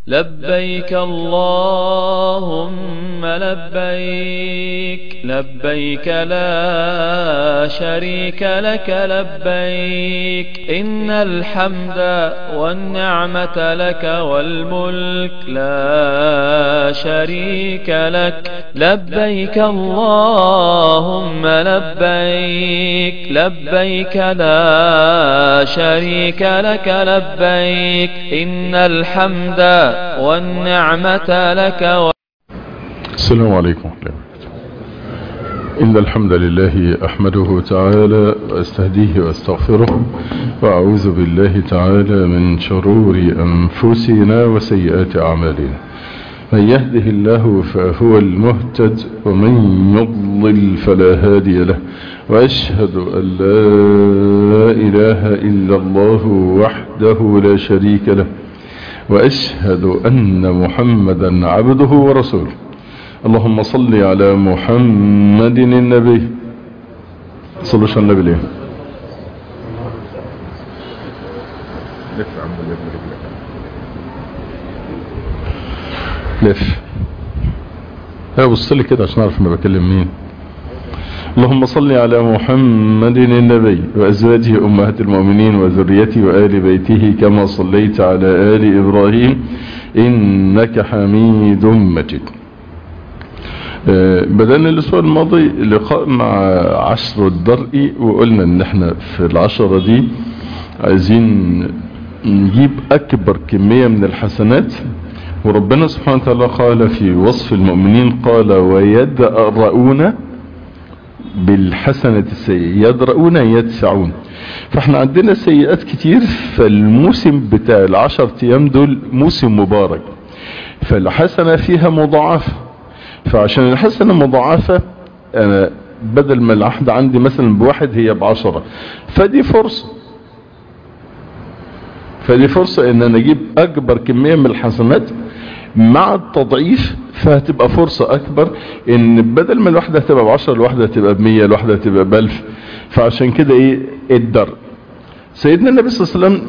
لبيك اللهم لبيك لبيك لا شريك لك لبيك إن الحمد والنعمة لك والملك لا شريك لك لبيك اللهم لبيك لبيك لا شريك لك لبيك إن الحمد والنعمة لك السلام عليكم ورحمة الله. إن الحمد لله أحمده تعالى وأستهديه وأستغفره وأعوذ بالله تعالى من شرور أنفسنا وسيئات أعمالنا. من يهده الله فهو المهتد ومن يضلل فلا هادي له، وأشهد أن لا إله إلا الله وحده لا شريك له، وأشهد أن محمدا عبده ورسوله. اللهم صل على محمد النبي. صلوا على النبي. ليه لف بص لي كده عشان اعرف انا بكلم مين. اللهم صل على محمد النبي وأزواجه أمهات المؤمنين وذريته وآل بيته كما صليت على آل إبراهيم إنك حميد مجيد. بدأنا الأسبوع الماضي لقاء مع عشر الدرء، وقلنا ان احنا في العشرة دي عايزين نجيب أكبر كمية من الحسنات. وربنا سبحانه وتعالى قال في وصف المؤمنين قال ويدرؤون بالحسنة السيئة، يدرؤون يدفعون. فاحنا عندنا سيئات كتير، فالموسم بتاع العشر ايام دول موسم مبارك، فالحسنة فيها مضاعفة. فعشان الحسنة مضاعفة انا بدل ما العهد عندي مثلا بواحد هي ب10، فدي فرصة ان انا اجيب اكبر كمية من الحسنات مع التضعيف، فهتبقى فرصة اكبر ان بدل ما الواحدة هتبقى ب10 الواحدة هتبقى ب100 الواحدة هتبقى ب1000. فعشان كده الدر سيدنا النبي صلى الله عليه وسلم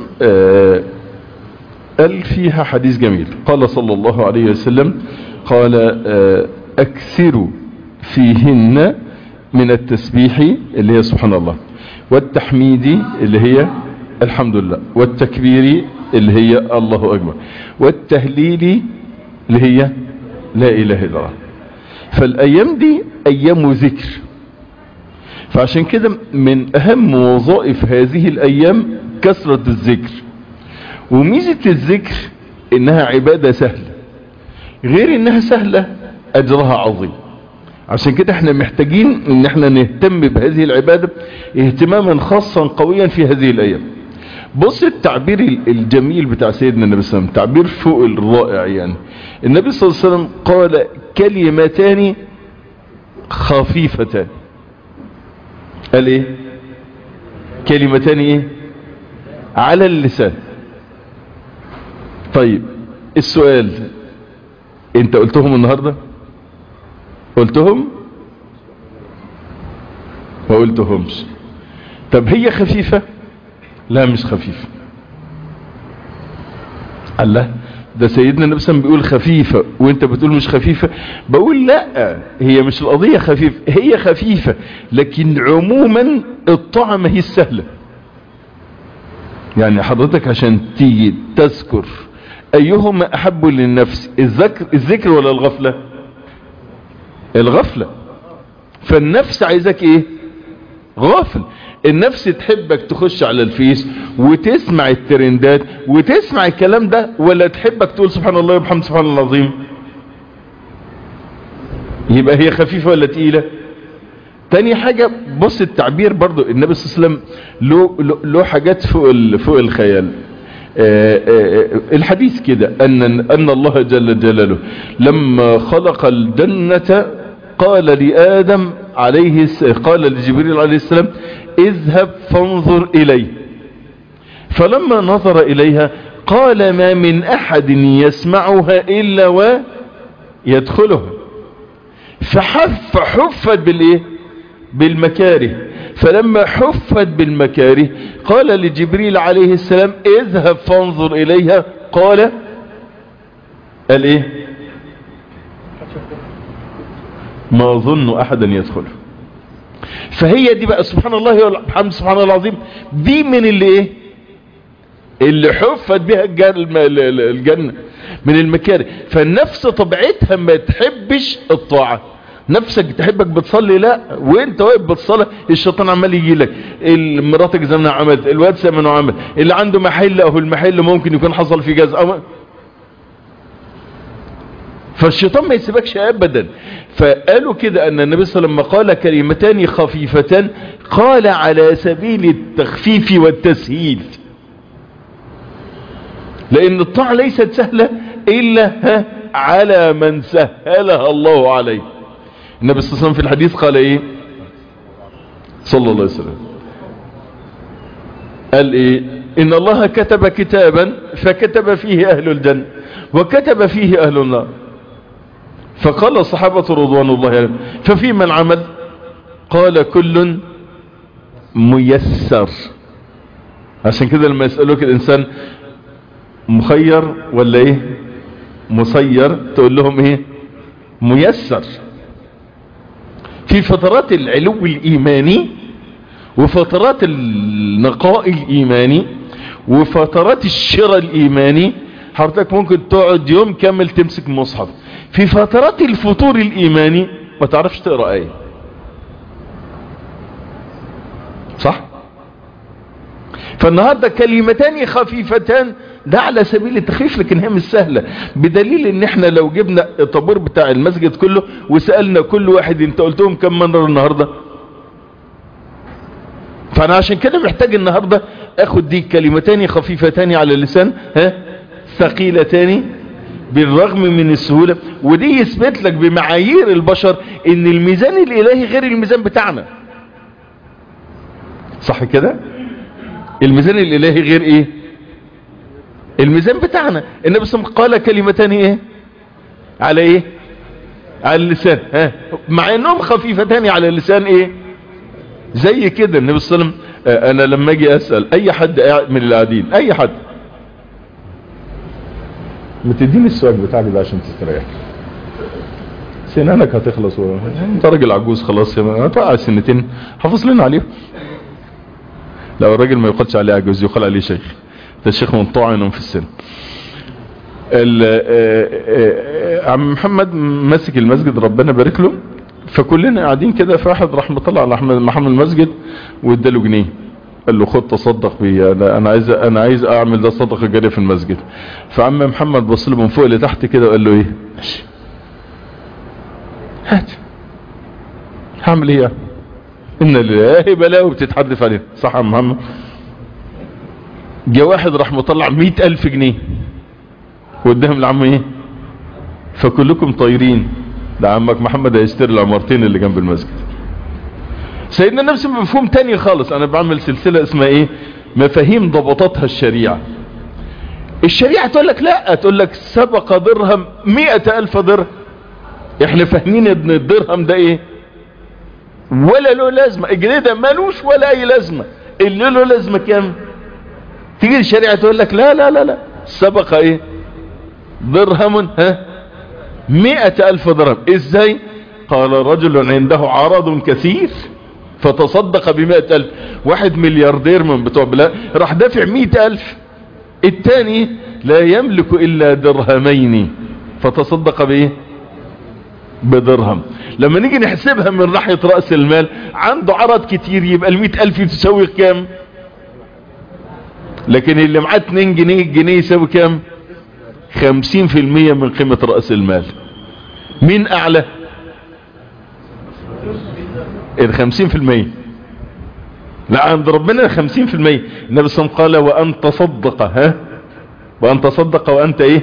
قال فيها حديث جميل. قال صلى الله عليه وسلم قال اكثروا فيهن من التسبيح اللي هي سبحان الله، والتحميد اللي هي الحمد لله، والتكبير اللي هي الله اكبر، والتهليل اللي هي لا اله الا الله. فالايام دي ايام ذكر، فعشان كده من اهم وظائف هذه الايام كثرة الذكر. وميزة الذكر انها عبادة سهلة، غير انها سهلة اجرها عظيم. عشان كده احنا محتاجين ان احنا نهتم بهذه العبادة اهتماما خاصا قويا في هذه الايام. بص التعبير الجميل بتاع سيدنا النبي صلى الله عليه وسلم، تعبير فوق الرائع. يعني النبي صلى الله عليه وسلم قال كلمتان خفيفتان. قال ايه؟ كلمتان على اللسان. طيب السؤال، انت قلتهم النهاردة؟ قلتهم ما قلتهمش؟ طب هي خفيفة؟ لا مش خفيفة. الله، ده سيدنا النبي صلى الله عليه وسلم بيقول خفيفة وانت بتقول مش خفيفة. بقول لا، هي مش القضية خفيفة، هي خفيفة لكن عموما الطعم هي السهلة. يعني حضرتك عشان تيجي تذكر ايهما احب للنفس، الذكر ولا الغفلة؟ الغفلة. فالنفس عايزك غافل. النفس تحبك تخش على الفيس وتسمع الترندات وتسمع الكلام ده، ولا تحبك تقول سبحان الله وبحمد سبحان الله العظيم؟ يبقى هي خفيفة ولا تقيلة؟ تاني حاجة بص التعبير برضو، النبي صلى الله عليه وسلم له حاجات فوق الخيال. الحديث كده ان الله جل جلاله لما خلق الجنة قال لآدم قال لجبريل عليه السلام اذهب فانظر إليه. فلما نظر إليها قال ما من أحد يسمعها إلا ويدخلها. فحفت بالمكاره. فلما حفت بالمكاره قال لجبريل عليه السلام اذهب فانظر إليها. قال قال ايه؟ ما اظن احدا يدخله. فهي دي بقى سبحان الله والحمد سبحان الله العظيم، دي من اللي ايه؟ اللي حفت بها الجنة من المكاره. فالنفس طبيعتها ما تحبش الطاعة، نفسك تحبك بتصلي لا، وانت واقف بتصلي الشيطان عمال يجي لك، مراتك زمنها عملت، الواد زمنه عمل، اللي عنده محل اهو المحل ممكن يكون حصل فيه جزء، فالشيطان ما يسيبكش ابدا. فقالوا كده ان النبي صلى الله عليه وسلم قال كلمتان خفيفتان، قال على سبيل التخفيف والتسهيل، لان الطاعة ليست سهلة الا على من سهلها الله عليه. النبي صلى الله عليه وسلم في الحديث قال ايه صلى الله عليه وسلم؟ قال ايه؟ ان الله كتب كتابا فكتب فيه اهل الجنة وكتب فيه اهل النار، فقال الصحابة رضوان الله عليهم ففي من عمل؟ قال كل ميسر. عشان كده لما يسألوك الانسان مخير ولا ايه مسير، تقول لهم ايه؟ ميسر. في فترات العلو الايماني وفترات النقاء الايماني وفترات الشراء الايماني، حضرتك ممكن تقعد يوم كامل تمسك مصحف. في فترات الفتور الايماني ما تعرفش تقرأ ايه، صح؟ فالنهاردة كلمتان خفيفتان ده على سبيل التخفيف، لكن هي مش سهلة، بدليل ان احنا لو جبنا الطابور بتاع المسجد كله وسألنا كل واحد انت قلتهم كم مرة النهاردة، فانا عشان كده محتاج النهاردة اخد دي كلمتان خفيفتان على اللسان ثقيلتان بالرغم من السهولة. ودي يثبت لك بمعايير البشر ان الميزان الالهي غير الميزان بتاعنا، صح كده؟ الميزان الالهي غير ايه؟ الميزان بتاعنا. النبي صلى الله عليه وسلم قال كلمتان ايه على ايه؟ على اللسان، مع انهم خفيفتان على اللسان ايه؟ زي كده النبي صلى الله عليه وسلم. انا لما اجي اسأل اي حد من القاعدين، اي حد، ما تديني السواك بتاعك ده عشان تستريح، سنانك هتخلص انت راجل عجوز خلاص، هتوقع سنتين حافظ لنا عليه. لو الراجل ما يقالش عليه عجوز يقال عليه شيخ، ده الشيخ منطعن في السن. عم محمد ماسك المسجد ربنا بارك له، فكلنا قاعدين كده، فواحد راح مطلع على محمد المسجد واداله جنيه، قال له خد تصدق بيه، انا عايز اعمل ده صدقه جاريه في المسجد. فعم محمد بص له من فوق لتحت كده وقال له ايه؟ هات، هعمل ايه؟ ان لله بلاوي بتتحدث عليه، صح يا محمد؟ جاء واحد راح مطلع 100,000 جنيه واداهم لعم ايه؟ فكلكم طايرين، ده عمك محمد هيشتري العمارتين اللي جنب المسجد. سيدنا النبي مفهوم تاني خالص. انا بعمل سلسلة اسمها ايه؟ مفاهيم ضبطتها الشريعة. الشريعة تقول لك لا، تقول لك سبق درهم 100,000 درهم. احنا فاهمين ان الدرهم ده ايه؟ ولا له لازمة، الجنيه ده مالوش ولا اي لازمة، اللي له لازمة كام؟ تيجي الشريعة تقول لك لا لا لا لا، سبق ايه؟ درهم 100,000 درهم. ازاي؟ قال رجل عنده عرض كثير فتصدق ب100,000. واحد ملياردير من بتوع بلاد راح دافع 100,000، التاني لا يملك الا درهمين فتصدق بايه؟ بدرهم. لما نيجي نحسبها من ناحية رأس المال، عنده عرض كتير، يبقى 100,000 تساوي كام؟ لكن اللي معاه 2 جنيه، الجنيه يساوي كام؟ 50% من قيمة رأس المال. مين اعلى؟ 50%. لا، عند ربنا 50%. النبي صلى الله عليه وسلم قال وأن تصدق، وأن تصدق وأنت ايه؟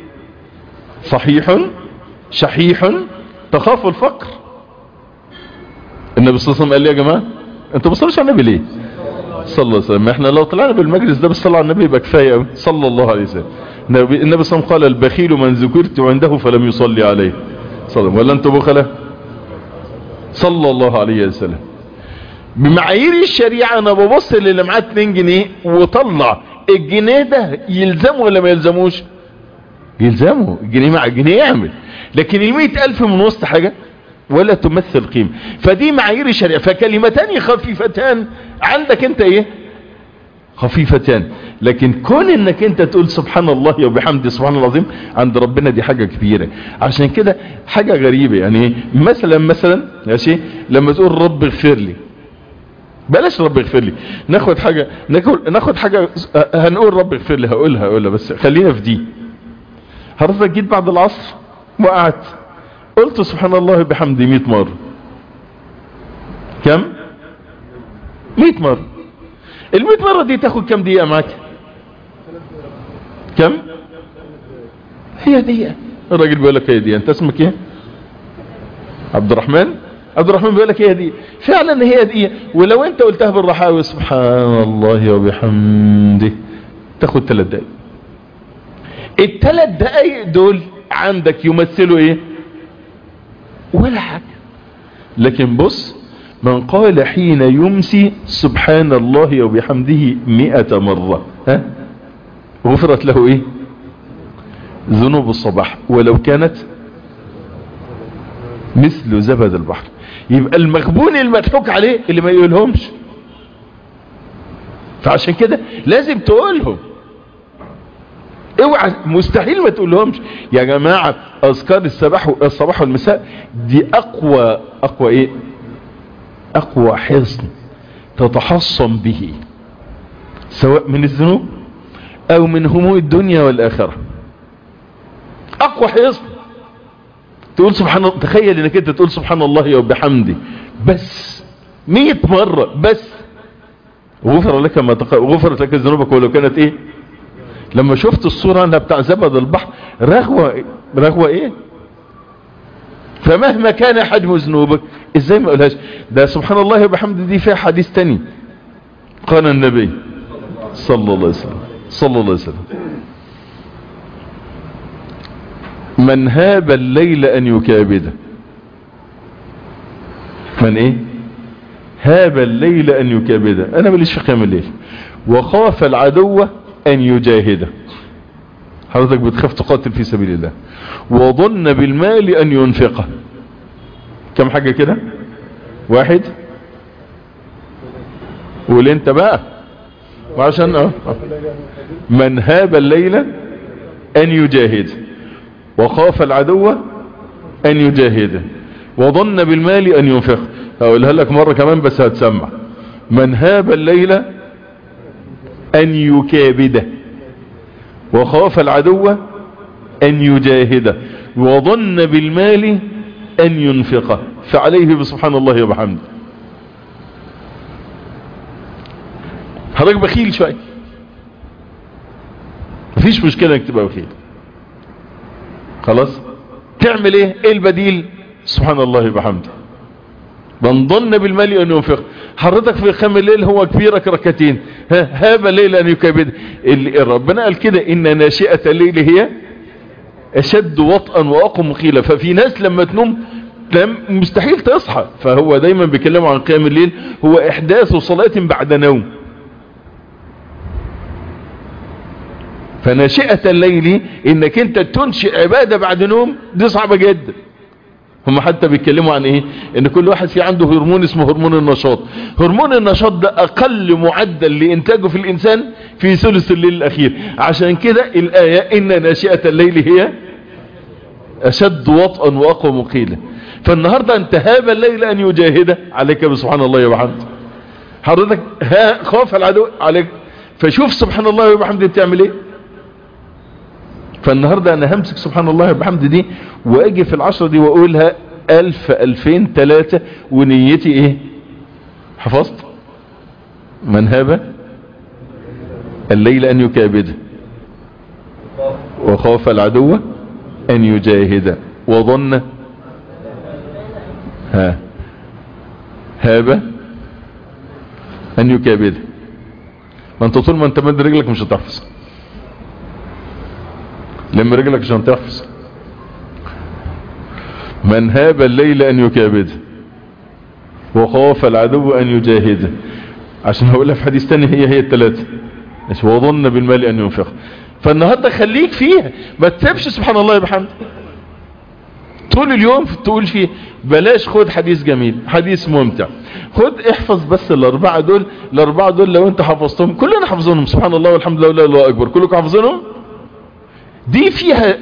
صحيح شحيح تخاف الفقر. النبي صلى الله عليه وسلم قال لي يا جماعة انتوا بتصلوش على النبي ليه؟ صلى الله عليه وسلم. احنا لو طلعنا بالمجلس ده بالصلاة على النبي يبقى كفاية صلى الله عليه وسلم. النبي صلى الله عليه وسلم قال البخيل من ذكرت عنده فلم يصلي عليه، صلى ولا انتوا بخلة؟ صلى الله عليه وسلم. بمعايير الشريعة انا ببص اللي معاه 2 جنيه وطلع الجنيه ده يلزمه ولا ما يلزموش؟ يلزمه جنيه مع جنيه يعمل، لكن 100,000 من وسط حاجة ولا تمثل قيمة. فدي معايير الشريعة. فكلمتان خفيفتان عندك انت ايه؟ خفيفتان. لكن كون انك انت تقول سبحان الله وبحمده سبحان الله العظيم عند ربنا دي حاجة كبيرة. عشان كده حاجة غريبة يعني مثلا ماشي لما تقول رب اغفر لي، بلاش رب اغفر لي، ناخد حاجة هنقول رب اغفر لي، هقولها بس خلينا في دي. حضرتك جيت بعد العصر وقعدت قلت سبحان الله بحمده 100 مرة. كم؟ 100 مرة. ال100 مرة دي تاخد كم دقيقة معاك؟ كم؟ هي دقيقة. الراجل بيقول لك هي دقيقة. انت اسمك ايه؟ عبد الرحمن بيقول لك هي دقيقة. فعلا هي دقيقة. ولو انت قلتها بالرحاوي سبحان الله وبحمده تاخد 3 دقائق. ال3 دقائق دول عندك يمثلوا ايه؟ ولا حاجة. لكن بص، من قال حين يمسي سبحان الله وبحمده 100 مرة غفرت له ايه؟ ذنوب الصباح ولو كانت مثل زبد البحر. يبقى المغبون المضحوك عليه اللي ما يقولهمش. فعشان كده لازم تقولهم. اوعى مستحيل ما تقولهمش يا جماعة. اذكار الصباح والمساء دي اقوى ايه؟ اقوى حصن تتحصن به سواء من الذنوب او من هموم الدنيا والاخرة. اقوى حصن. تقول سبحان الله، تخيل انك انت تقول سبحان الله وبحمده بس 100 مرة بس غفرت لك ذنوبك ولو كانت ايه؟ لما شفت الصورة انها بتاع زبد البحر رغوة ايه؟ فمهما كان حجم ذنوبك ازاي ما اقولهاش؟ ده سبحان الله وبحمده دي فيها حديث تاني. قال النبي صلى الله عليه وسلم من هاب الليل ان يكابده. من ايه؟ هاب الليل ان يكابده. انا ماليش في قيام الليل. وخاف العدو ان يجاهده. حضرتك بتخاف تقاتل في سبيل الله. وظن بالمال ان ينفقه. كم حاجة كده؟ 1. قول انت بقى وعشان من هاب الليل ان يجاهد وخاف العدو ان يجاهده وظن بالمال ان ينفقه. هقولها لك مرة كمان بس هتسمع. من هاب الليل ان يكابده وخاف العدو ان يجاهده وظن بالمال ان ينفقه فعليه بسبحان الله وبحمده. حضرتك بخيل شوية، مفيش مشكلة انك تبقى بخيل. خلاص تعمل ايه؟ ايه البديل؟ سبحان الله وبحمده. من ظن بالمال ان ينفق. حضرتك في قيام الليل هو كبيرك ركعتين، هاب الليل ان يكابد. ربنا قال كده ان ناشئة الليل هي اشد وطئا واقوم قيلا. ففي ناس لما تنوم مستحيل تصحى. فهو دايما بيكلموا عن قيام الليل هو احداث صلاة بعد نوم. فناشئة الليل انك انت تنشئ عبادة بعد نوم دي صعبة جدا. هم حتى بيتكلموا عن ايه؟ ان كل واحد في عنده هرمون اسمه هرمون النشاط. هرمون النشاط ده اقل معدل لانتاجه في الانسان في ثلث الليل الاخير. عشان كده الاية ان ناشئة الليل هي اشد وطئا واقوم قيلا. فالنهاردة انت هاب الليل ان يجاهده عليك بسبحان الله وبحمده. حضرتك خاف العدو عليك فشوف سبحان الله وبحمده بتعمل ايه. فالنهاردة انا همسك سبحان الله وبحمده دي واجي في 10 دي واقولها 1000 2000 3 ونيتي ايه؟ حفظت. من هاب الليل ان يكابده وخاف العدو ان يجاهد وظن هاب ان يكابده. ما انت طول ما انت مد رجلك مش هتحفظ. لما رجلك عشان تحفظ. من هاب الليل ان يكابده وخاف العدو ان يجاهده. عشان هقولها في حديث تاني هي 3. وظن بالمال ان ينفق. فالنهاردة خليك فيها، ما تسيبش سبحان الله وبحمده طول اليوم تقول فيه. بلاش خد حديث جميل، حديث ممتع، خد احفظ بس الاربعة دول. الاربعة دول لو انت حفظتهم، كلنا حفظونهم، سبحان الله والحمد لله والله اكبر، كلكم حفظونهم. دي فيها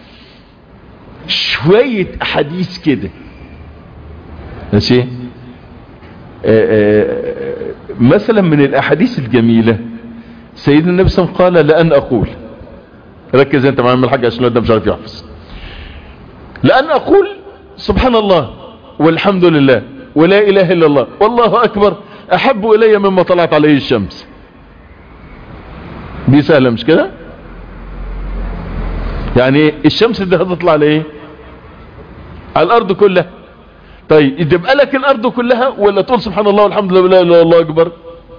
شوية احاديث كده ماشي. مثلا من الاحاديث الجميلة سيدنا النبي صلى الله عليه وسلم قال لأن اقول، ركز انت معايا من الحاجة عشان انت مش عارف يحفظ. لأن اقول سبحان الله والحمد لله ولا اله الا الله والله اكبر احب الي مما طلعت عليه الشمس. دي سهلة مش كده؟ يعني الشمس دي هتطلع على ايه؟ على الارض كلها. طيب يبقى لك الارض كلها ولا تقول سبحان الله والحمد لله ولا اله الا الله اكبر؟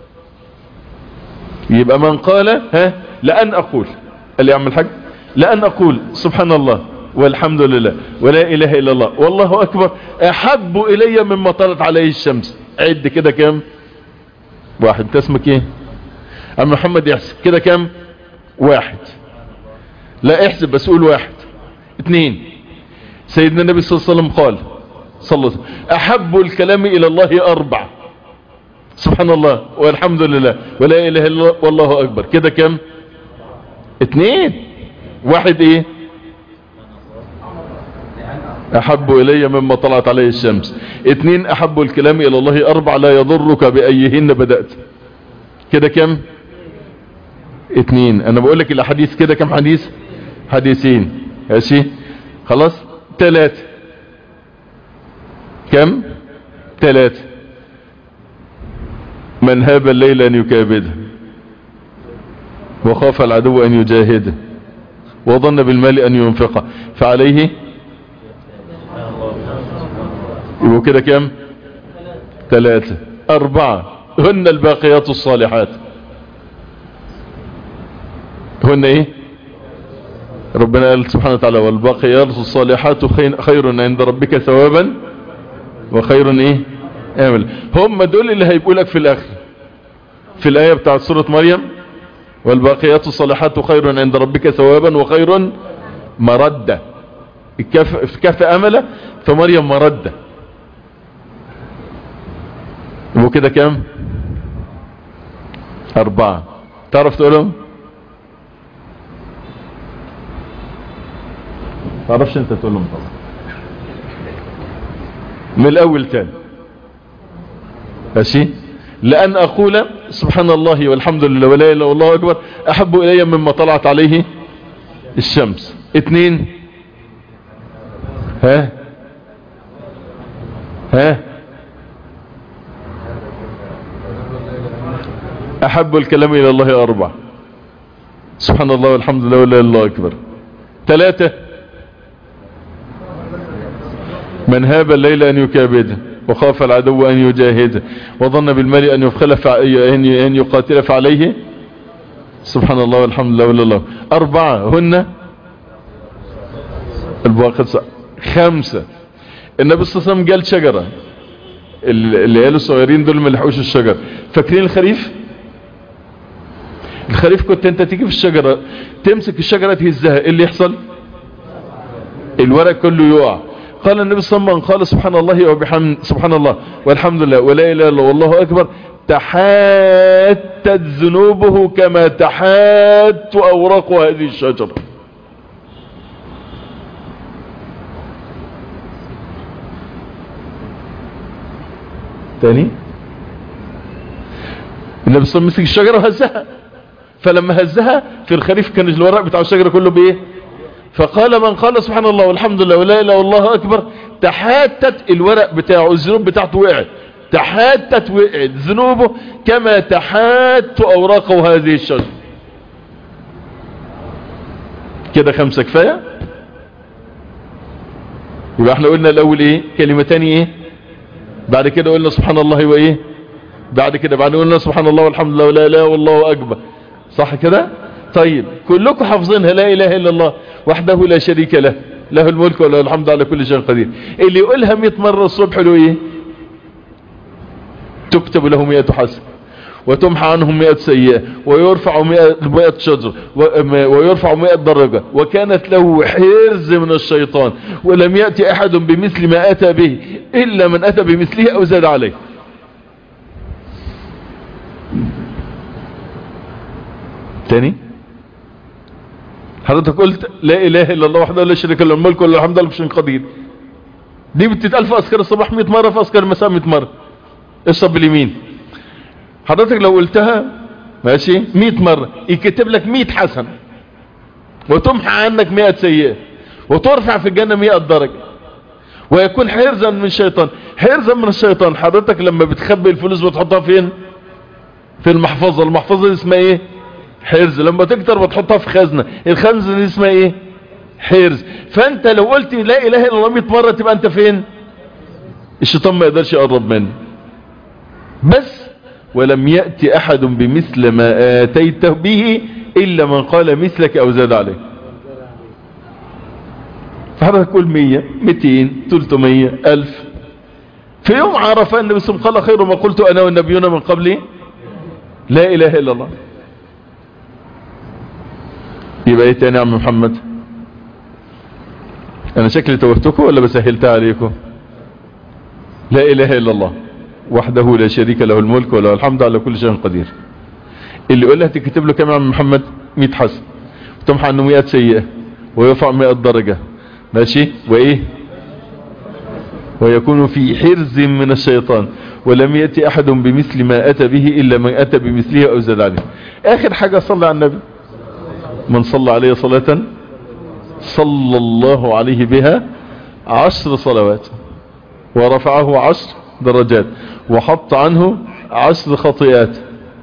يبقى من قال لأن اقول، قال لي يا عم الحاج لأن اقول سبحان الله والحمد لله ولا اله الا الله والله اكبر احب الي مما طلعت عليه الشمس. عد كده كام؟ واحد. انت اسمك ايه؟ عم محمد يحسب كده كام؟ واحد. لا احسب بس قول واحد. اتنين. سيدنا النبي صلى الله عليه وسلم قال صلى الله عليه وسلم احب الكلام الى الله اربع، سبحان الله والحمد لله ولا اله الا الله والله اكبر. كده كام؟ اتنين. واحد ايه؟ احب الي مما طلعت عليه الشمس. اتنين احب الكلام الى الله اربع لا يضرك بايهن بدأت. كده كم؟ اتنين. انا بقول لك الاحاديث كده كم حديث؟ حديثين ماشي خلاص. تلاتة. كم؟ تلاتة. من هاب الليل ان يكابده وخاف العدو ان يجاهده وظن بالمال ان ينفقه فعليه. يبقوا كده كم؟ ثلاثة. أربعة. هن الباقيات الصالحات. هن ايه؟ ربنا قال سبحانه وتعالى والباقيات الصالحات خير عند ربك ثوابا وخير ايه امل. هم دول اللي هيبقوا لك في الاخر في الايه بتاعت سوره مريم والباقيات الصالحات خير عند ربك ثوابا وخير مرده. كف امله فمريم مرده. يبقوا كده كام؟ أربعة. تعرف تقولهم؟ تعرفش انت تقولهم طبعا. من الاول تاني ماشي. لأن أقول سبحان الله والحمد لله ولا إله إلا الله أكبر أحب إلي مما طلعت عليه الشمس. اتنين. ها أحب الكلام إلى الله أربع، سبحان الله والحمد لله ولا إله إلا الله أكبر. ثلاثة. من هاب الليل أن يكابده وخاف العدو أن يجاهده وظن بالمال أن يفخل أن يقاتل فعليه، سبحان الله والحمد لله ولا الله. أربعة. هن الباقيات. خمسة. النبي صلى الله عليه وسلم قال شجرة، اللي قالوا الصغيرين دول ما لحقوش الشجر. فاكرين الخريف؟ الخريف كنت انت تيجي في الشجرة تمسك الشجرة تهزها، ايه اللي يحصل؟ الورق كله يقع. قال النبي صلى الله عليه وسلم قال سبحان الله وبحمد سبحان الله والحمد لله ولا اله الا الله والله اكبر تحاتت ذنوبه كما تحات اوراق هذه الشجرة. تاني. النبي صلى الله عليه وسلم مسك الشجرة وهزها، فلما هزها في الخريف كان الورق بتاع الشجرة كله بايه؟ فقال من قال سبحان الله والحمد لله ولا اله الا الله اكبر تحاتت الورق بتاعه الذنوب بتاعته وقعت، تحاتت وقعت ذنوبه كما تحات اوراقه هذه الشجرة. كده خمسة كفاية. يبقى احنا قلنا الاول ايه؟ كلمتان ايه؟ بعد كده قلنا سبحان الله وايه؟ بعد كده قلنا سبحان الله والحمد لله ولا اله والله اكبر، صح كده؟ طيب كلكم حافظينها لا اله الا الله وحده لا شريك له له الملك وله الحمد على كل شيء قدير. اللي يقولها 100 مرة الصبح له ايه؟ تكتب له 100 حسنة. وتمحى عنهم 100 سيئة ويرفع 100 شجر ويرفع 100 درجة، وكانت له حرز من الشيطان، ولم يأتي أحد بمثل ما أتى به إلا من أتى بمثله أو زاد عليه. تاني حضرتك قلت لا إله إلا الله وحده لا شريك له الملك وله الحمد لله كل شيء قدير، دي بتتقال في أذكار الصباح 100 مرة، في أذكار المساء 100 مرة. اشرب باليمين. حضرتك لو قلتها ماشي 100 مرة يكتب لك 100 حسن، وتمحى عنك 100 سيئة، وترفع في الجنة 100 درجة، ويكون حرزا من الشيطان. حرزا من الشيطان، حضرتك لما بتخبي الفلوس بتحطها فين؟ في المحفظة. المحفظة دي اسمها ايه؟ حرز. لما تكتر بتحطها في خزنة، الخزنة دي اسمها ايه؟ حرز. فانت لو قلت لا اله الا الله 100 مرة تبقى انت فين؟ الشيطان ما يقدرش يقرب منه. بس ولم يأتي احد بمثل ما اتيته به الا من قال مثلك او زاد عليه. فحضرتك قول 100 200 300 1000. في يوم عرفة النبي صلى الله عليه وسلم قال خير ما قلت انا والنبيون من قبلي لا اله الا الله. يبقى ايه تاني يا عم محمد؟ انا شكلي توهتكم ولا بسهلتها عليكم؟ لا اله الا الله وحده لا شريك له الملك وله الحمد على كل شيء قدير. اللي يقول لها تكتب له كم يا عم محمد؟ 100 حسن، وتمحى عنه 100 سيئة، ويرفع 100 درجة، ماشي، وايه؟ ويكون في حرز من الشيطان، ولم يأتي احد بمثل ما اتى به الا من اتى بمثله او زاد عليه. اخر حاجة صلى على النبي. من صلى عليه صلاة صلى الله عليه بها 10 صلوات، ورفعه 10 درجات، وحط عنه 10 خطيئات.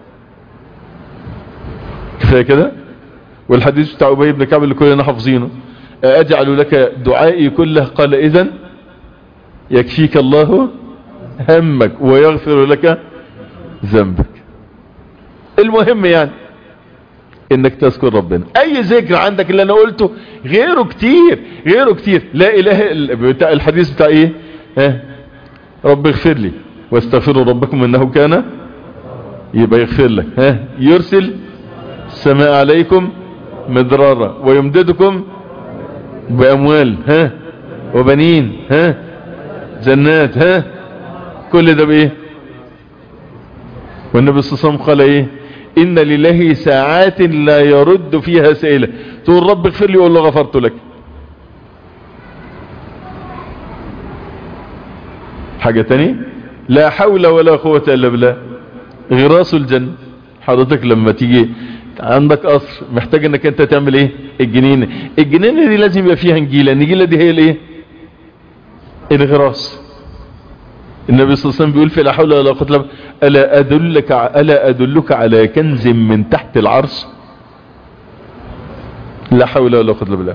كفاية كده. والحديث بتاع أبي بن كعب اللي كلنا حافظينه، أجعل لك دعائي كله؟ قال إذن يكفيك الله همك ويغفر لك ذنبك. المهم يعني انك تذكر ربنا. اي ذكر عندك اللي انا قلته غيره كتير، غيره كتير. لا اله بتاع الحديث بتاع ايه؟ رب اغفر لي واستغفروا ربكم انه كان، يبقى يغفر لك. يرسل السماء عليكم مدرارا ويمددكم باموال وبنين جنات. كل ده بايه؟ والنبي صلى الله عليه وسلم قال ايه؟ ان لله ساعات لا يرد فيها سائلة. تقول رب اغفر لي يقول له غفرت لك. حاجة تانية، لا حول ولا قوة الا بالله. غراس الجنة. حضرتك لما تيجي عندك قصر محتاج انك انت تعمل ايه؟ الجنينة. الجنينة دي لازم يبقى فيها نجيلة. النجيلة دي هي الايه؟ الغراس. النبي صلى الله عليه وسلم بيقول في لا حول ولا قوة الا بالله ألا أدلك على كنز من تحت العرش؟ لا حول ولا قوة الا بالله.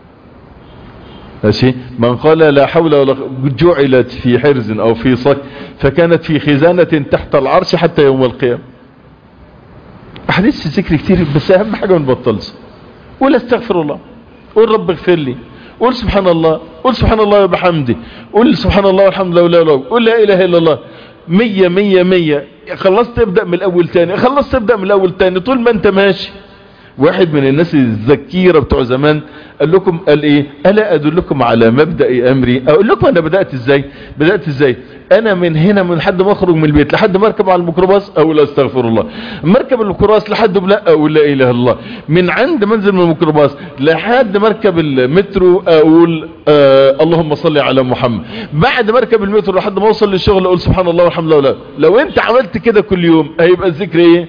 ماشي. من قال لا حول ولا جعلت في حرز أو في صك فكانت في خزانة تحت العرش حتى يوم القيامة. أحاديث ذكر كتير، بس أهم حاجة ما نبطلش. قول استغفر الله، قول رب اغفر لي، قول سبحان الله، قول سبحان الله وبحمده، قول سبحان الله والحمد لله، قول لا اله الا الله. 100 100 100. خلصت ابدأ من الاول تاني، خلصت ابدأ من الاول تاني طول ما انت ماشي. واحد من الناس الذكيرة بتوع زمان قال ايه؟ الا ادلكم على مبدأ امري؟ اقول لكم انا بدأت ازاي. انا من هنا من حد ما اخرج من البيت لحد ما اركب على الميكروباص اقول استغفر الله، مركب الميكروباص لحد ما اقول لا اله الا الله، من عند منزل من الميكروباص لحد مركب المترو اقول اللهم صل على محمد، بعد مركب المترو لحد ما اوصل للشغل اقول سبحان الله والحمد لله. لو انت عملت كده كل يوم هيبقى الذكر ايه؟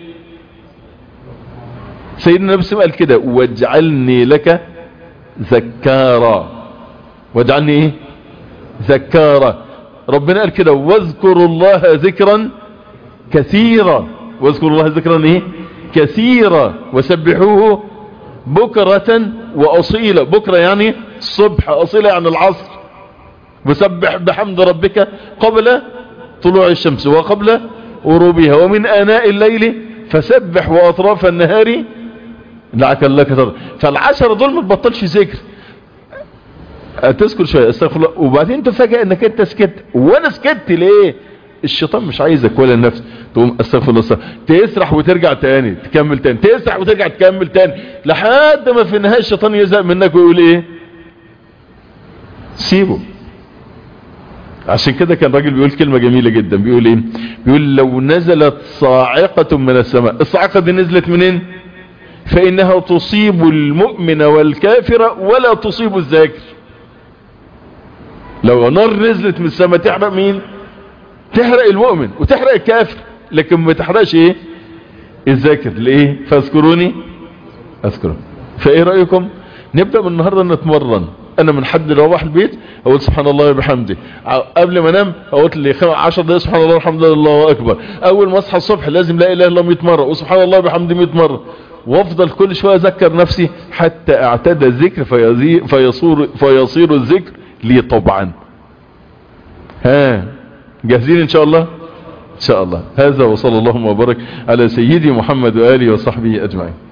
سيدنا النبي قال كده واجعلني لك ذكارا. واجعلني ايه؟ ذكارا. ربنا قال كده واذكروا الله ذكرا كثيرا. واذكروا الله ذكرا ايه؟ كثيرا. وسبحوه بكرة واصيلا. بكرة يعني الصبح، اصيلا يعني العصر. وسبح بحمد ربك قبل طلوع الشمس وقبل غروبها ومن آناء الليل فسبح واطراف النهار لعك الله كتر. فالعشرة دول ما تبطلش ذكر، تذكر شوية استغفر الله، وبعدين تفاجئ انك انت سكت. وانا سكت ليه؟ الشيطان مش عايزك ولا النفس. تقوم استغفر الله، تسرح وترجع تاني تكمل تاني، تسرح وترجع تكمل تاني، لحد ما في النهاية الشيطان يزهق منك ويقول ايه؟ سيبه. عشان كده كان راجل بيقول كلمة جميلة جدا، بيقول ايه؟ بيقول لو نزلت صاعقة من السماء، الصاعقة دي نزلت منين؟ فإنها تصيب المؤمن والكافر ولا تصيب الذاكر. لو نار نزلت من السماء تحرق مين؟ تحرق المؤمن وتحرق الكافر، لكن ما تحرقش ايه؟ الذاكر. ليه؟ فاذكروني اذكركم. فايه رأيكم نبدأ من النهاردة نتمرن؟ انا من حد روح البيت اقول سبحان الله وبحمده، قبل ما انام اقول لي 10 دقايق سبحان الله والحمد لله الله اكبر، اول ما اصحى الصبح لازم لا اله الا الله 100 مرة وسبحان الله وبحمده 100 مرة، وافضل كل شوية اذكر نفسي حتى اعتاد الذكر فيصير الذكر لي طبعا. ها جاهزين ان شاء الله؟ ان شاء الله. هذا وصلى الله وبارك على سيدي محمد وآله وصحبه اجمعين.